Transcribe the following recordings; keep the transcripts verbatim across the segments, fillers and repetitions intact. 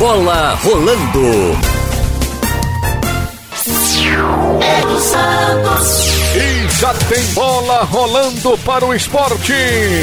Bola rolando. É do Santos. E já tem bola rolando para o esporte.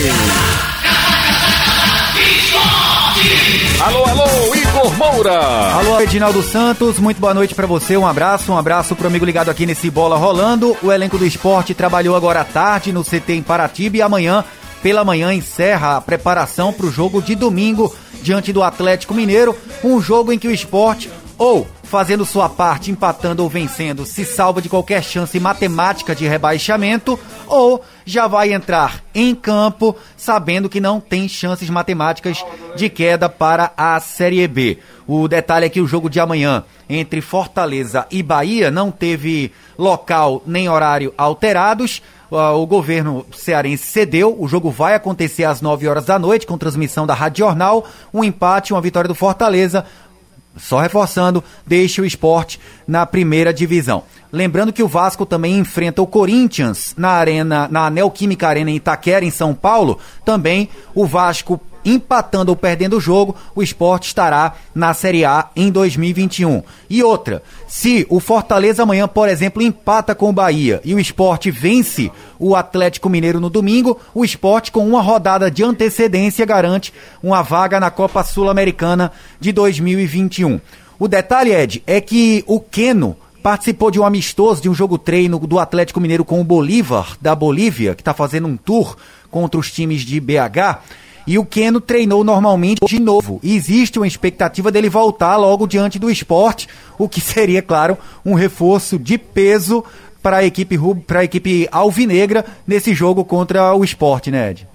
Alô, alô, Igor Moura. Alô, Edinaldo Santos, muito boa noite pra você, um abraço, um abraço pro amigo ligado aqui nesse Bola Rolando. O elenco do esporte trabalhou agora à tarde no C T em Paratiba e amanhã, pela manhã, encerra a preparação pro jogo de domingo diante do Atlético Mineiro, um jogo em que o esporte, ou fazendo sua parte, empatando ou vencendo, se salva de qualquer chance matemática de rebaixamento, ou já vai entrar em campo sabendo que não tem chances matemáticas de queda para a Série B. O detalhe é que o jogo de amanhã entre Fortaleza e Bahia não teve local nem horário alterados. O governo cearense cedeu, o jogo vai acontecer às nove horas da noite, com transmissão da Rádio Jornal, um empate, uma vitória do Fortaleza. Só reforçando, deixa o esporte na primeira divisão. Lembrando que o Vasco também enfrenta o Corinthians na arena, na Neoquímica Arena em Itaquera, em São Paulo. Também o Vasco empatando ou perdendo o jogo, o esporte estará na Série A em dois mil e vinte e um. E outra, se o Fortaleza amanhã, por exemplo, empata com o Bahia e o esporte vence o Atlético Mineiro no domingo, o esporte com uma rodada de antecedência garante uma vaga na Copa Sul-Americana de dois mil e vinte e um. O detalhe, Ed, é que o Queno participou de um amistoso, de um jogo treino do Atlético Mineiro com o Bolívar, da Bolívia, que está fazendo um tour contra os times de B H. E o Queno treinou normalmente de novo. E existe uma expectativa dele voltar logo diante do esporte, o que seria, claro, um reforço de peso para a equipe, para a equipe alvinegra nesse jogo contra o esporte, né, Ed?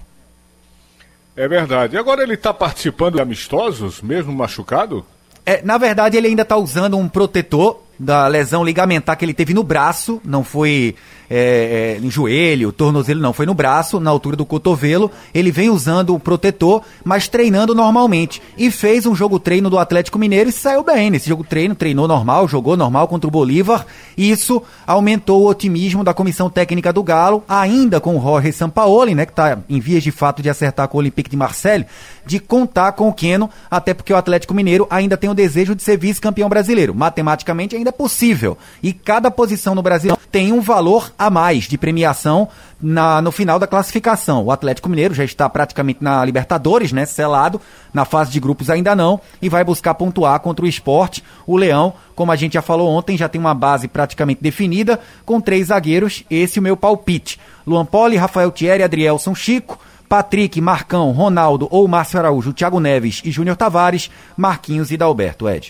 É verdade. Agora ele está participando de amistosos, mesmo machucado? É, na verdade, ele ainda está usando um protetor da lesão ligamentar que ele teve no braço, não foi é, é, no joelho, tornozelo, não, foi no braço, na altura do cotovelo. Ele vem usando o protetor, mas treinando normalmente. E fez um jogo treino do Atlético Mineiro e saiu bem nesse jogo treino, treinou normal, jogou normal contra o Bolívar. Isso aumentou o otimismo da comissão técnica do Galo, ainda com o Jorge Sampaoli, né, que está em vias de fato de acertar com o Olympique de Marseille, de contar com o Queno, até porque o Atlético Mineiro ainda tem o desejo de ser vice-campeão brasileiro. Matematicamente ainda é possível. E cada posição no Brasil tem um valor a mais de premiação na, no final da classificação. O Atlético Mineiro já está praticamente na Libertadores, né, selado, na fase de grupos ainda não, e vai buscar pontuar contra o Sport. O Leão, como a gente já falou ontem, já tem uma base praticamente definida, com três zagueiros, esse é o meu palpite. Luan Poli, Rafael Thierry, Adrielson, Chico, Patrick, Marcão, Ronaldo ou Márcio Araújo, Thiago Neves e Júnior Tavares, Marquinhos e Dalberto, Ed.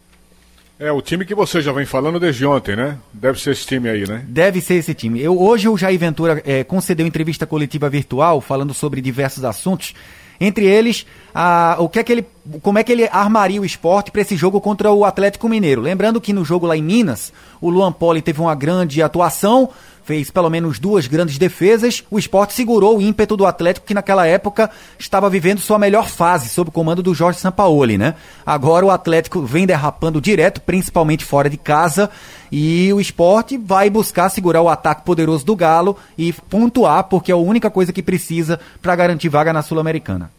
É, o time que você já vem falando desde ontem, né? Deve ser esse time aí, né? Deve ser esse time. Eu, hoje o Jair Ventura é, concedeu entrevista coletiva virtual, falando sobre diversos assuntos, entre eles, a, o que é que ele, como é que ele armaria o esporte para esse jogo contra o Atlético Mineiro. Lembrando que no jogo lá em Minas, o Luan Poli teve uma grande atuação, fez pelo menos duas grandes defesas. O Sport segurou o ímpeto do Atlético, que naquela época estava vivendo sua melhor fase, sob o comando do Jorge Sampaoli, né? Agora o Atlético vem derrapando direto, principalmente fora de casa, e o Sport vai buscar segurar o ataque poderoso do Galo e pontuar, porque é a única coisa que precisa para garantir vaga na Sul-Americana.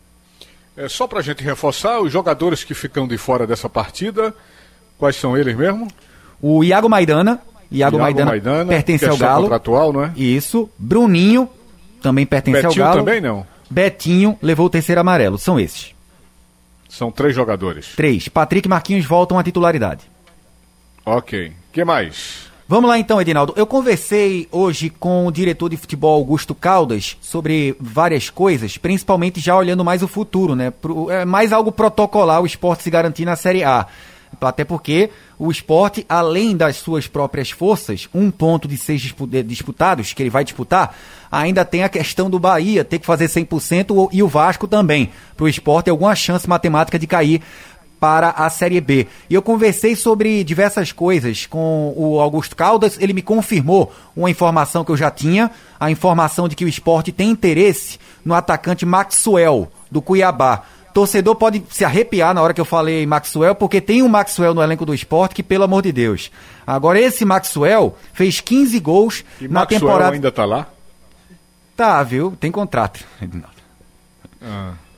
É só pra gente reforçar, os jogadores que ficam de fora dessa partida, quais são eles mesmo? O Iago Maidana, Iago, Iago Maidana, Maidana pertence ao Galo. Contratual, não é? Isso. Bruninho também pertence Betinho ao Galo. Betinho também não? Betinho levou o terceiro amarelo. São esses. São três jogadores. Três. Patrick e Marquinhos voltam à titularidade. Ok. O que mais? Vamos lá então, Edinaldo. Eu conversei hoje com o diretor de futebol Augusto Caldas sobre várias coisas, principalmente já olhando mais o futuro, né? Pro, é mais algo protocolar o Sport se garantir na Série A. Até porque o Sport, além das suas próprias forças, um ponto de seis disputados que ele vai disputar, ainda tem a questão do Bahia ter que fazer cem por cento e o Vasco também. Para o Sport ter alguma chance matemática de cair para a Série B. E eu conversei sobre diversas coisas com o Augusto Caldas, ele me confirmou uma informação que eu já tinha, a informação de que o Sport tem interesse no atacante Maxwell, do Cuiabá. Torcedor pode se arrepiar na hora que eu falei Maxwell, porque tem um Maxwell no elenco do Sport que, pelo amor de Deus. Agora, esse Maxwell fez quinze gols e na Maxwell temporada... ainda tá lá? Tá, viu? Tem contrato. Ah.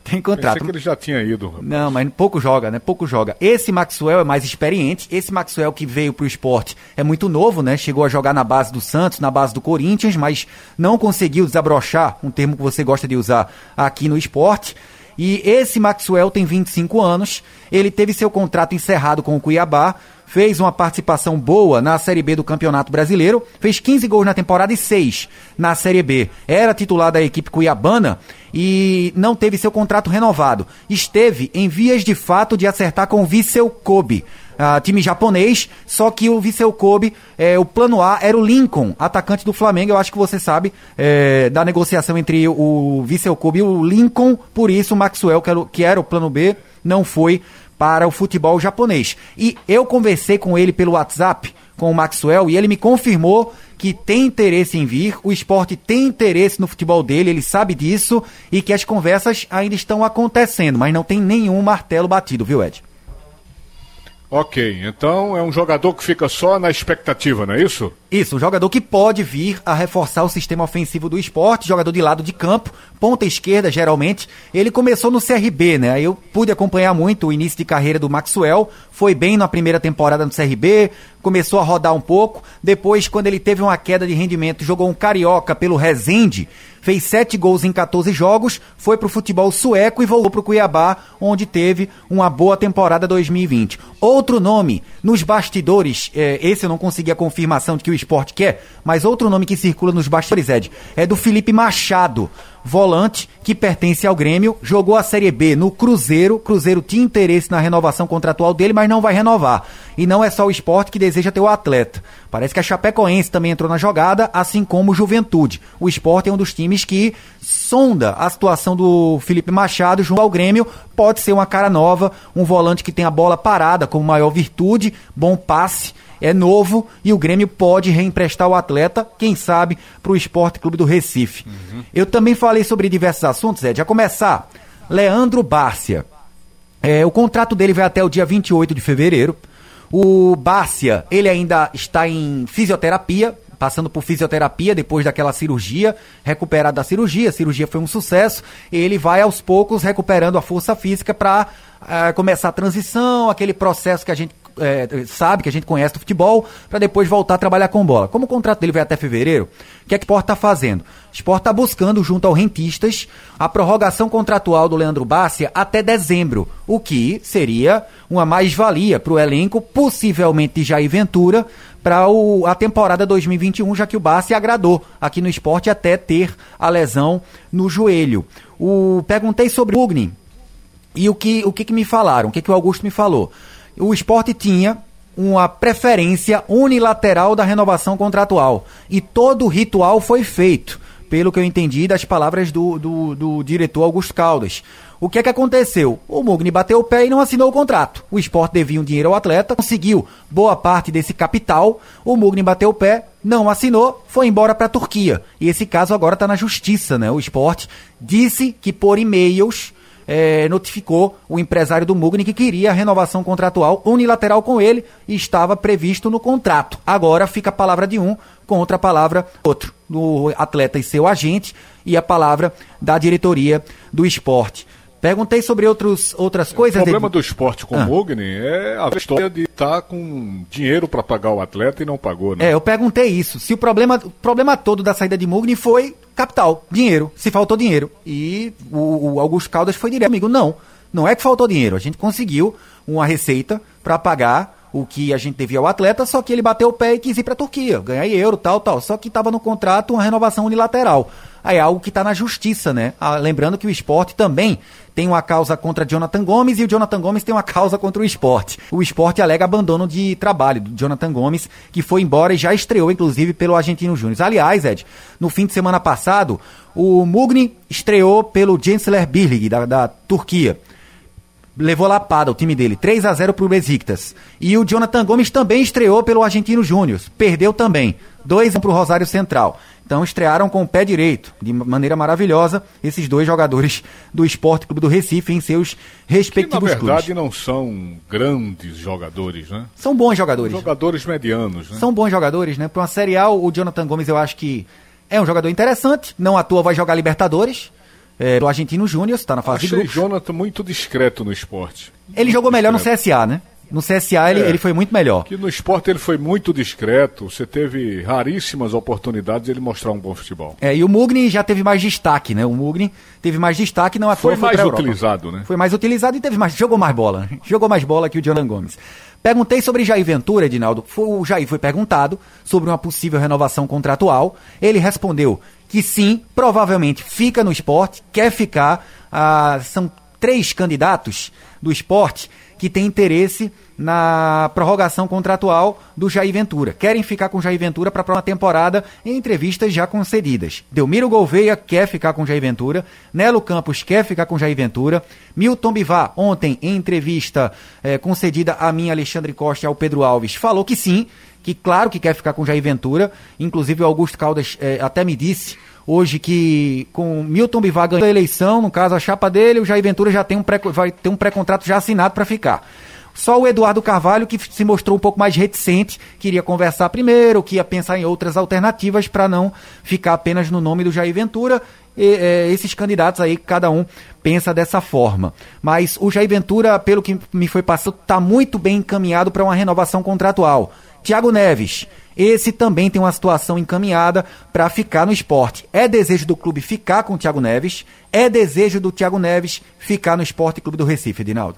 Tem contrato. Pensei que ele já tinha ido. Rapaz. Não, mas pouco joga, né? Pouco joga. Esse Maxwell é mais experiente. Esse Maxwell que veio pro esporte é muito novo, né? Chegou a jogar na base do Santos, na base do Corinthians, mas não conseguiu desabrochar, um termo que você gosta de usar aqui no esporte. E esse Maxwell tem vinte e cinco anos, ele teve seu contrato encerrado com o Cuiabá, fez uma participação boa na Série B do Campeonato Brasileiro, fez quinze gols na temporada e seis na Série B. Era titular da equipe cuiabana e não teve seu contrato renovado. Esteve em vias de fato de acertar com o Vissel Kobe, Uh, time japonês, só que o Vissel Kobe, é, o plano A era o Lincoln, atacante do Flamengo. Eu acho que você sabe é, da negociação entre o Vissel Kobe e o Lincoln, por isso o Maxwell, que era, o, que era o plano B, não foi para o futebol japonês. E eu conversei com ele pelo WhatsApp, com o Maxwell, e ele me confirmou que tem interesse em vir, o esporte tem interesse no futebol dele, ele sabe disso, e que as conversas ainda estão acontecendo, mas não tem nenhum martelo batido, viu, Ed? Ok, então é um jogador que fica só na expectativa, não é isso? Isso, um jogador que pode vir a reforçar o sistema ofensivo do esporte, jogador de lado de campo, ponta esquerda geralmente. Ele começou no C R B, né? Eu pude acompanhar muito o início de carreira do Maxwell, foi bem na primeira temporada no C R B, começou a rodar um pouco, depois quando ele teve uma queda de rendimento, jogou um carioca pelo Resende, fez sete gols em catorze jogos, foi pro futebol sueco e voltou pro Cuiabá, onde teve uma boa temporada dois mil e vinte. Outro nome, nos bastidores, é, esse eu não consegui a confirmação de que o esporte quer, mas outro nome que circula nos bastidores, Ed, é do Felipe Machado, volante que pertence ao Grêmio, jogou a Série B no Cruzeiro, Cruzeiro tinha interesse na renovação contratual dele, mas não vai renovar. E não é só o esporte que deseja ter o atleta. Parece que a Chapecoense também entrou na jogada, assim como o Juventude. O esporte é um dos times que sonda a situação do Felipe Machado junto ao Grêmio, pode ser uma cara nova, um volante que tem a bola parada como maior virtude, bom passe, é novo e o Grêmio pode reemprestar o atleta, quem sabe, para o Esporte Clube do Recife. Uhum. Eu também falei sobre diversos assuntos, Ed. A começar, Leandro Bárcia. É, o contrato dele vai até o dia vinte e oito de fevereiro. O Bárcia, ele ainda está em fisioterapia, passando por fisioterapia depois daquela cirurgia, recuperado da cirurgia, a cirurgia foi um sucesso, ele vai aos poucos recuperando a força física para uh, começar a transição, aquele processo que a gente É, sabe, que a gente conhece do futebol, para depois voltar a trabalhar com bola. Como o contrato dele vai até fevereiro, o que é que o Sport está fazendo? O Sport está buscando, junto ao Rentistas, a prorrogação contratual do Leandro Bárcia até dezembro, o que seria uma mais-valia para o elenco, possivelmente de Jair Ventura, para a temporada dois mil e vinte e um, já que o Bárcia agradou aqui no Sport até ter a lesão no joelho. O, perguntei sobre o Mugni e o que, o que, que me falaram, o que, que o Augusto me falou. O Sport tinha uma preferência unilateral da renovação contratual e todo o ritual foi feito, pelo que eu entendi das palavras do, do, do diretor Augusto Caldas. O que é que aconteceu? O Mugni bateu o pé e não assinou o contrato. O Sport devia um dinheiro ao atleta, conseguiu boa parte desse capital, o Mugni bateu o pé, não assinou, foi embora para a Turquia. E esse caso agora está na justiça, né? O Sport disse que por e-mails É, notificou o empresário do Mugni que queria a renovação contratual unilateral com ele e estava previsto no contrato. Agora fica a palavra de um contra a palavra outro, do atleta e seu agente, e a palavra da diretoria do esporte. Perguntei sobre outros, outras coisas. O problema de... do esporte com o ah. Mugni é a história de estar com dinheiro para pagar o atleta e não pagou, né? É, eu perguntei isso. Se o problema, o problema todo da saída de Mugni foi capital, dinheiro, se faltou dinheiro. E o, o Augusto Caldas foi direto comigo. Não, não é que faltou dinheiro. A gente conseguiu uma receita para pagar o que a gente devia ao atleta, só que ele bateu o pé e quis ir para a Turquia, ganhar euro, tal, tal. Só que estava no contrato uma renovação unilateral. Aí é algo que está na justiça, né? Ah, lembrando que o Sport também tem uma causa contra Jonathan Gomes e o Jonathan Gomes tem uma causa contra o Sport. O Sport alega abandono de trabalho do Jonathan Gomes, que foi embora e já estreou, inclusive, pelo Argentino Júnior. Aliás, Ed, no fim de semana passado, o Mugni estreou pelo Gençler Birliği, da, da Turquia. Levou lapada o time dele, três a zero pro Besiktas. E o Jonathan Gomes também estreou pelo Argentino Júnior, perdeu também, dois a um pro Rosário Central. Então estrearam com o pé direito, de maneira maravilhosa, esses dois jogadores do Esporte Clube do Recife em seus respectivos clubes. Que na verdade clubes. Não são grandes jogadores, né? São bons jogadores. São jogadores medianos, né? São bons jogadores, né? Para uma Série A, o Jonathan Gomes eu acho que é um jogador interessante, não à toa vai jogar Libertadores. é, do Argentino Júnior, está na fase Achei de grupos. Jonathan muito discreto no esporte. Ele muito jogou melhor discreto. no C S A, né? No C S A ele, É. ele foi muito melhor. Que no esporte ele foi muito discreto, você teve raríssimas oportunidades de ele mostrar um bom futebol. É, e o Mugni já teve mais destaque, né? O Mugni teve mais destaque, não à Foi toa foi mais pra Europa. utilizado, né? Foi mais utilizado e teve mais, jogou mais bola. Né? Jogou mais bola que o Jonathan Gomes. Perguntei sobre Jair Ventura, Edinaldo. Foi, o Jair foi perguntado sobre uma possível renovação contratual. Ele respondeu que sim, provavelmente fica no esporte, quer ficar. Ah, são três candidatos do esporte que têm interesse na prorrogação contratual do Jair Ventura. Querem ficar com o Jair Ventura para a próxima temporada em entrevistas já concedidas. Delmiro Gouveia quer ficar com o Jair Ventura, Nelo Campos quer ficar com o Jair Ventura, Milton Bivar, ontem, em entrevista eh, concedida a mim, Alexandre Costa e ao Pedro Alves, falou que sim, que claro que quer ficar com o Jair Ventura. Inclusive o Augusto Caldas eh, até me disse hoje que com Milton Bivar ganhando a eleição, no caso a chapa dele, o Jair Ventura já tem um pré, vai ter um pré-contrato já assinado para ficar. Só o Eduardo Carvalho que se mostrou um pouco mais reticente, queria conversar primeiro, que ia pensar em outras alternativas para não ficar apenas no nome do Jair Ventura. E, é, esses candidatos aí, cada um pensa dessa forma. Mas o Jair Ventura, pelo que me foi passado, está muito bem encaminhado para uma renovação contratual. Thiago Neves, esse também tem uma situação encaminhada para ficar no esporte. É desejo do clube ficar com o Thiago Neves, é desejo do Thiago Neves ficar no Esporte Clube do Recife, Edinaldo.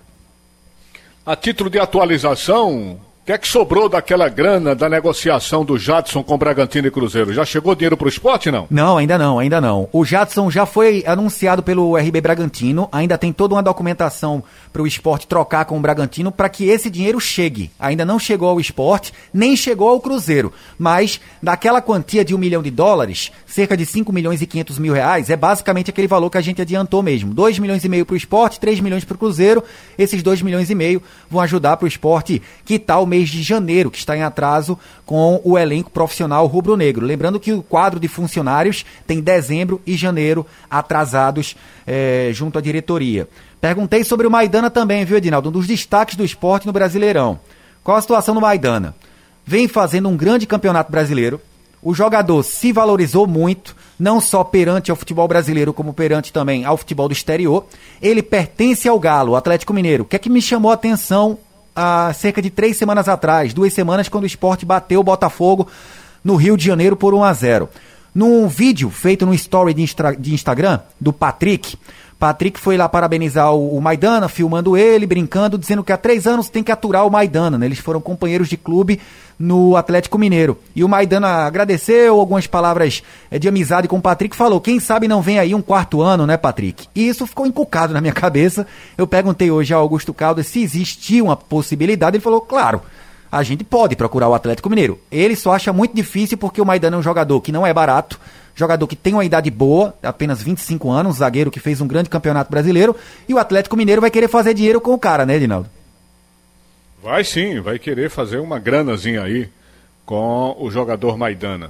A título de atualização, o que é que sobrou daquela grana da negociação do Jadson com Bragantino e Cruzeiro? Já chegou dinheiro para o esporte, não? Não, ainda não, ainda não. O Jadson já foi anunciado pelo R B Bragantino, ainda tem toda uma documentação para o esporte trocar com o Bragantino para que esse dinheiro chegue. Ainda não chegou ao esporte, nem chegou ao Cruzeiro, mas daquela quantia de um milhão de dólares, cerca de cinco milhões e quinhentos mil reais, é basicamente aquele valor que a gente adiantou mesmo. dois milhões e meio para o esporte, três milhões para o Cruzeiro. Esses dois milhões e meio vão ajudar para o esporte quitar o mês de janeiro, que está em atraso com o elenco profissional rubro-negro. Lembrando que o quadro de funcionários tem dezembro e janeiro atrasados é, junto à diretoria. Perguntei sobre o Maidana também, viu, Edinaldo? Um dos destaques do esporte no Brasileirão. Qual a situação do Maidana? Vem fazendo um grande campeonato brasileiro. O jogador se valorizou muito, não só perante ao futebol brasileiro, como perante também ao futebol do exterior. Ele pertence ao Galo, o Atlético Mineiro. O que é que me chamou a atenção há cerca de três semanas atrás, duas semanas, quando o Sport bateu o Botafogo no Rio de Janeiro por um a zero. Num vídeo feito no story de, Instra- de Instagram, do Patrick, Patrick foi lá parabenizar o, o Maidana, filmando ele, brincando, dizendo que há três anos tem que aturar o Maidana, né? Eles foram companheiros de clube no Atlético Mineiro. E o Maidana agradeceu, algumas palavras é, de amizade com o Patrick, falou, quem sabe não vem aí um quarto ano, né, Patrick? E isso ficou encucado na minha cabeça. Eu perguntei hoje ao Augusto Caldas se existia uma possibilidade, ele falou, claro, a gente pode procurar o Atlético Mineiro. Ele só acha muito difícil porque o Maidana é um jogador que não é barato, jogador que tem uma idade boa, apenas vinte e cinco anos, um zagueiro que fez um grande campeonato brasileiro, e o Atlético Mineiro vai querer fazer dinheiro com o cara, né, Edinaldo? Vai sim, vai querer fazer uma granazinha aí com o jogador Maidana.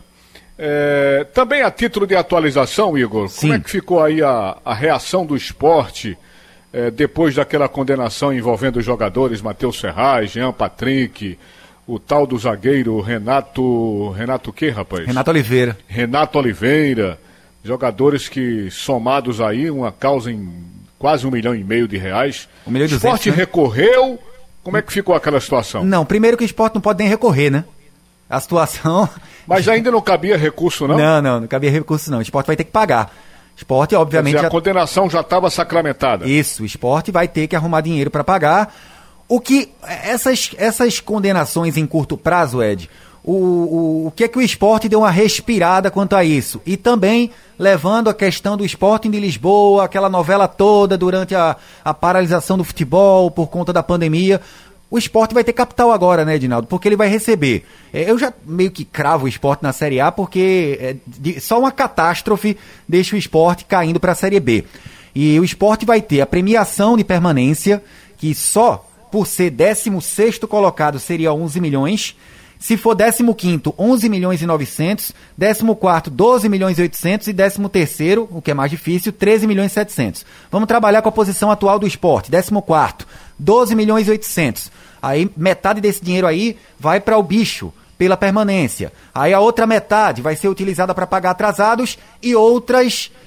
É, também a título de atualização, Igor, Sim. como é que ficou aí a, a reação do esporte é, depois daquela condenação envolvendo os jogadores Matheus Ferraz, Jean Patrick, o tal do zagueiro Renato... Renato o quê, rapaz? Renato Oliveira. Renato Oliveira, jogadores que somados aí, uma causa em quase um milhão e meio de reais. Um milhão e o esporte duzentos, né? recorreu, como é que ficou aquela situação? Não, primeiro que o esporte não pode nem recorrer, né? A situação... Mas ainda não cabia recurso, não? Não, não, não cabia recurso não. O esporte vai ter que pagar. O esporte, obviamente... Quer dizer, já... a condenação já estava sacramentada. Isso, o esporte vai ter que arrumar dinheiro para pagar. O que... Essas, essas condenações em curto prazo, Ed, o, o, o que é que o esporte deu uma respirada quanto a isso? E também levando a questão do Sporting de Lisboa, aquela novela toda durante a, a paralisação do futebol por conta da pandemia... O esporte vai ter capital agora, né, Edinaldo? Porque ele vai receber. É, eu já meio que cravo o esporte na Série A, porque é, de, só uma catástrofe deixa o esporte caindo para a Série B. E o esporte vai ter a premiação de permanência, que só por ser décimo sexto colocado seria onze milhões. Se for décimo quinto, onze milhões e novecentos. décimo quarto, doze milhões e oitocentos. E décimo terceiro, o que é mais difícil, treze milhões e setecentos. Vamos trabalhar com a posição atual do esporte. décimo quarto, doze milhões e oitocentos. Aí metade desse dinheiro aí vai para o bicho, pela permanência. Aí a outra metade vai ser utilizada para pagar atrasados e outras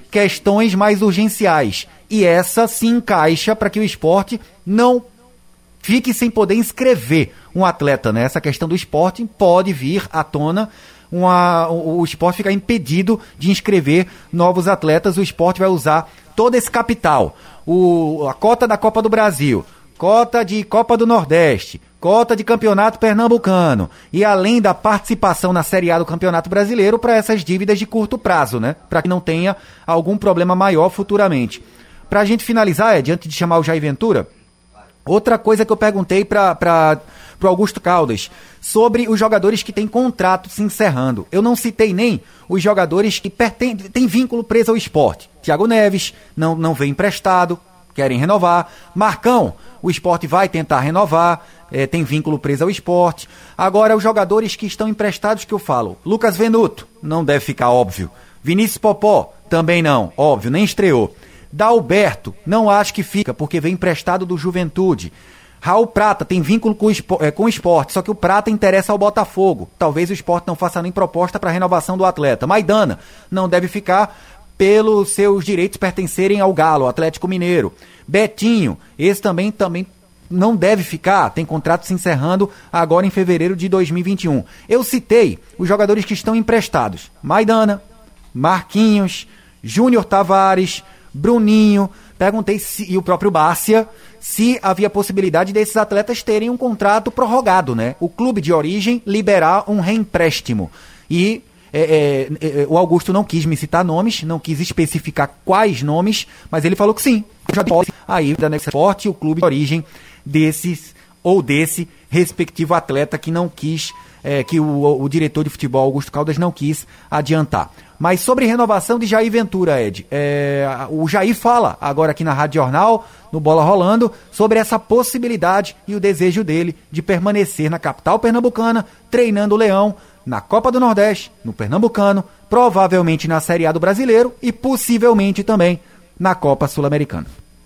questões mais urgenciais. E essa se encaixa para que o esporte não fique sem poder inscrever um atleta, né? Essa questão do esporte pode vir à tona, uma, o, o esporte ficar impedido de inscrever novos atletas. O esporte vai usar todo esse capital, o, a cota da Copa do Brasil, cota de Copa do Nordeste, cota de Campeonato Pernambucano e além da participação na Série A do Campeonato Brasileiro para essas dívidas de curto prazo, né? Para que não tenha algum problema maior futuramente. Para a gente finalizar, Ed, antes de chamar o Jair Ventura, outra coisa que eu perguntei para o Augusto Caldas, sobre os jogadores que têm contrato se encerrando. Eu não citei nem os jogadores que perten- têm vínculo preso ao esporte. Thiago Neves não, não vem emprestado, querem renovar. Marcão, o esporte vai tentar renovar, é, tem vínculo preso ao esporte. Agora, os jogadores que estão emprestados que eu falo. Lucas Venuto, não deve ficar óbvio. Vinícius Popó, também não, óbvio, nem estreou. Dalberto, não acho que fica, porque vem emprestado do Juventude. Raul Prata tem vínculo com o, esporte, é, com o esporte, só que o Prata interessa ao Botafogo. Talvez o esporte não faça nem proposta para renovação do atleta. Maidana não deve ficar pelos seus direitos pertencerem ao Galo, Atlético Mineiro. Betinho, esse também, também não deve ficar, tem contrato se encerrando agora em fevereiro de dois mil e vinte e um. Eu citei os jogadores que estão emprestados. Maidana, Marquinhos, Júnior Tavares, Bruninho, perguntei se, e o próprio Bárcia, se havia possibilidade desses atletas terem um contrato prorrogado, né? O clube de origem liberar um reempréstimo. E é, é, é, o Augusto não quis me citar nomes, não quis especificar quais nomes, mas ele falou que sim. Já pode aí da Nexport o clube de origem desses ou desse respectivo atleta que não quis, é, que o, o diretor de futebol, Augusto Caldas, não quis adiantar. Mas sobre renovação de Jair Ventura, Ed, é, o Jair fala agora aqui na Rádio Jornal, no Bola Rolando, sobre essa possibilidade e o desejo dele de permanecer na capital pernambucana, treinando o Leão na Copa do Nordeste, no Pernambucano, provavelmente na Série A do Brasileiro e possivelmente também na Copa Sul-Americana.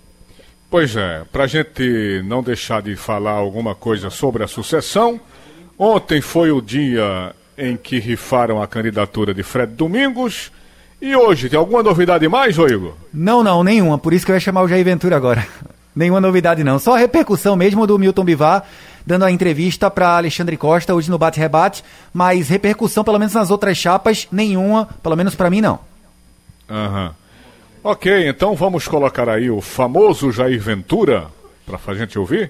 Pois é, para a gente não deixar de falar alguma coisa sobre a sucessão, ontem foi o dia em que rifaram a candidatura de Fred Domingos. E hoje, tem alguma novidade mais, ô Igor? Não, não, nenhuma. Por isso que eu ia chamar o Jair Ventura agora. Nenhuma novidade, não. Só a repercussão mesmo do Milton Bivar, dando a entrevista para Alexandre Costa hoje no Bate-Rebate. Mas repercussão, pelo menos nas outras chapas, nenhuma. Pelo menos para mim, não. Aham. Ok, então vamos colocar aí o famoso Jair Ventura, para a gente ouvir?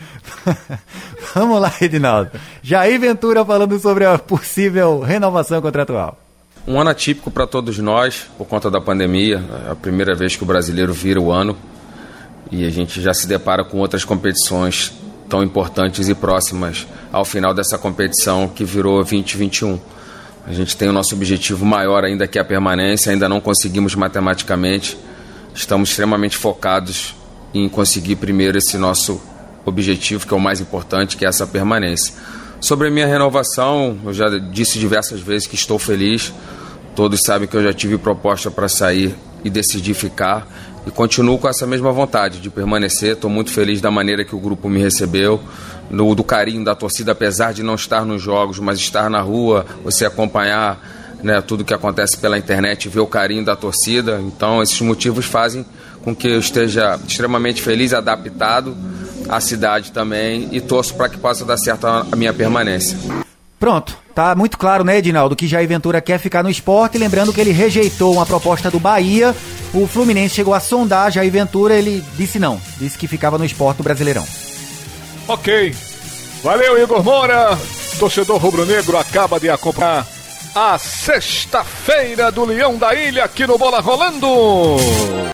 Vamos lá, Edinaldo. Jair Ventura falando sobre a possível renovação contratual. Um ano atípico para todos nós, por conta da pandemia. É a primeira vez que o brasileiro vira o ano e a gente já se depara com outras competições tão importantes e próximas ao final dessa competição que virou vinte e vinte e um. A gente tem o nosso objetivo maior ainda, que é a permanência. Ainda não conseguimos matematicamente. Estamos extremamente focados em conseguir primeiro esse nosso objetivo, que é o mais importante, que é essa permanência. Sobre a minha renovação, eu já disse diversas vezes que estou feliz. Todos sabem que eu já tive proposta para sair e decidi ficar. E continuo com essa mesma vontade de permanecer. Estou muito feliz da maneira que o grupo me recebeu, do, do carinho da torcida, apesar de não estar nos jogos, mas estar na rua, você acompanhar, né, tudo que acontece pela internet, ver o carinho da torcida. Então, esses motivos fazem com que eu esteja extremamente feliz, adaptado à cidade também, e torço para que possa dar certo a minha permanência. Pronto, tá muito claro, né, Edinaldo, que Jair Ventura quer ficar no esporte. Lembrando que ele rejeitou uma proposta do Bahia. O Fluminense chegou a sondar Jair Ventura, ele disse não, disse que ficava no esporte do Brasileirão. Ok, valeu, Igor Moura. Torcedor rubro-negro acaba de acompanhar a sexta-feira do Leão da Ilha aqui no Bola Rolando.